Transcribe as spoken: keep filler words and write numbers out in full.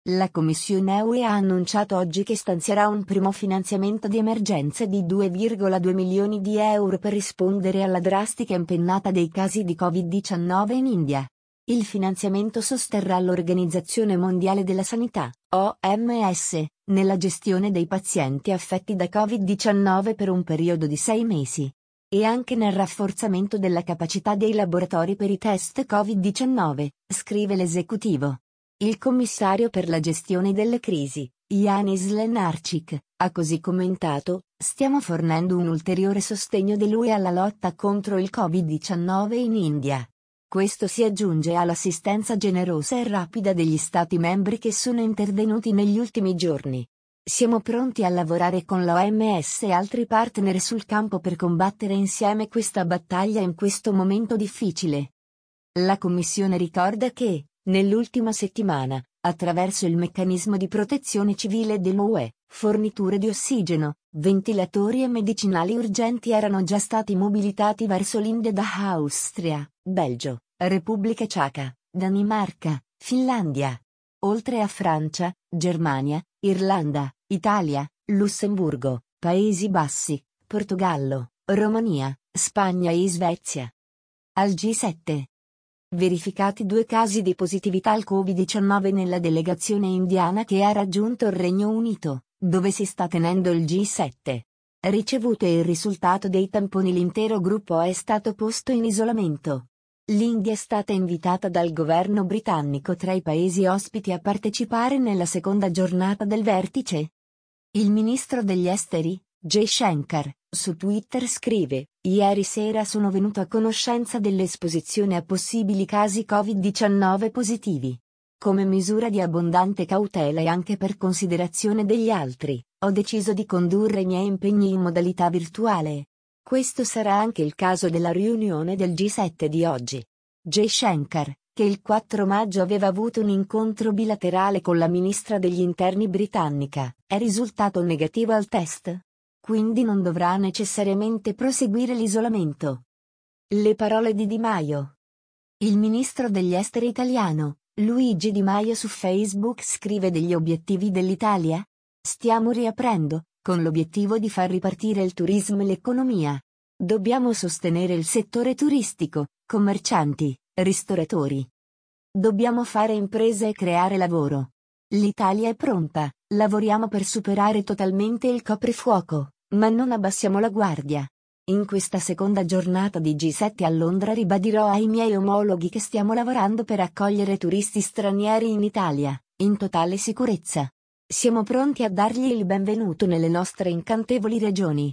La Commissione E U E ha annunciato oggi che stanzierà un primo finanziamento di emergenza di due virgola due milioni di euro per rispondere alla drastica impennata dei casi di covid diciannove in India. Il finanziamento sosterrà l'Organizzazione Mondiale della Sanità, O M S, nella gestione dei pazienti affetti da covid diciannove per un periodo di sei mesi. E anche nel rafforzamento della capacità dei laboratori per i test covid diciannove, scrive l'esecutivo. Il commissario per la gestione delle crisi, Yanis Lenarčič, ha così commentato: stiamo fornendo un ulteriore sostegno dell'U E alla lotta contro il covid diciannove in India. Questo si aggiunge all'assistenza generosa e rapida degli Stati membri che sono intervenuti negli ultimi giorni. Siamo pronti a lavorare con l'O M S e altri partner sul campo per combattere insieme questa battaglia in questo momento difficile. La Commissione ricorda che, nell'ultima settimana, attraverso il meccanismo di protezione civile dell'U E, forniture di ossigeno, ventilatori e medicinali urgenti erano già stati mobilitati verso l'India da Austria, Belgio, Repubblica Ceca, Danimarca, Finlandia. Oltre a Francia, Germania, Irlanda, Italia, Lussemburgo, Paesi Bassi, Portogallo, Romania, Spagna e Svezia. Al G sette. Verificati due casi di positività al covid diciannove nella delegazione indiana che ha raggiunto il Regno Unito, dove si sta tenendo il G sette. Ricevuto il risultato dei tamponi, l'intero gruppo è stato posto in isolamento. L'India è stata invitata dal governo britannico tra i paesi ospiti a partecipare nella seconda giornata del vertice. Il ministro degli esteri, Jaishankar, su Twitter scrive: ieri sera sono venuto a conoscenza dell'esposizione a possibili casi covid diciannove positivi. Come misura di abbondante cautela e anche per considerazione degli altri, ho deciso di condurre i miei impegni in modalità virtuale. Questo sarà anche il caso della riunione del G sette di oggi. Jaishankar, che il quattro maggio aveva avuto un incontro bilaterale con la ministra degli interni britannica, è risultato negativo al test. Quindi non dovrà necessariamente proseguire l'isolamento. Le parole di Di Maio. Il ministro degli esteri italiano, Luigi Di Maio, su Facebook scrive degli obiettivi dell'Italia? Stiamo riaprendo, con l'obiettivo di far ripartire il turismo e l'economia. Dobbiamo sostenere il settore turistico, commercianti, ristoratori. Dobbiamo fare imprese e creare lavoro. L'Italia è pronta, lavoriamo per superare totalmente il coprifuoco, ma non abbassiamo la guardia. In questa seconda giornata di G sette a Londra ribadirò ai miei omologhi che stiamo lavorando per accogliere turisti stranieri in Italia, in totale sicurezza. Siamo pronti a dargli il benvenuto nelle nostre incantevoli regioni.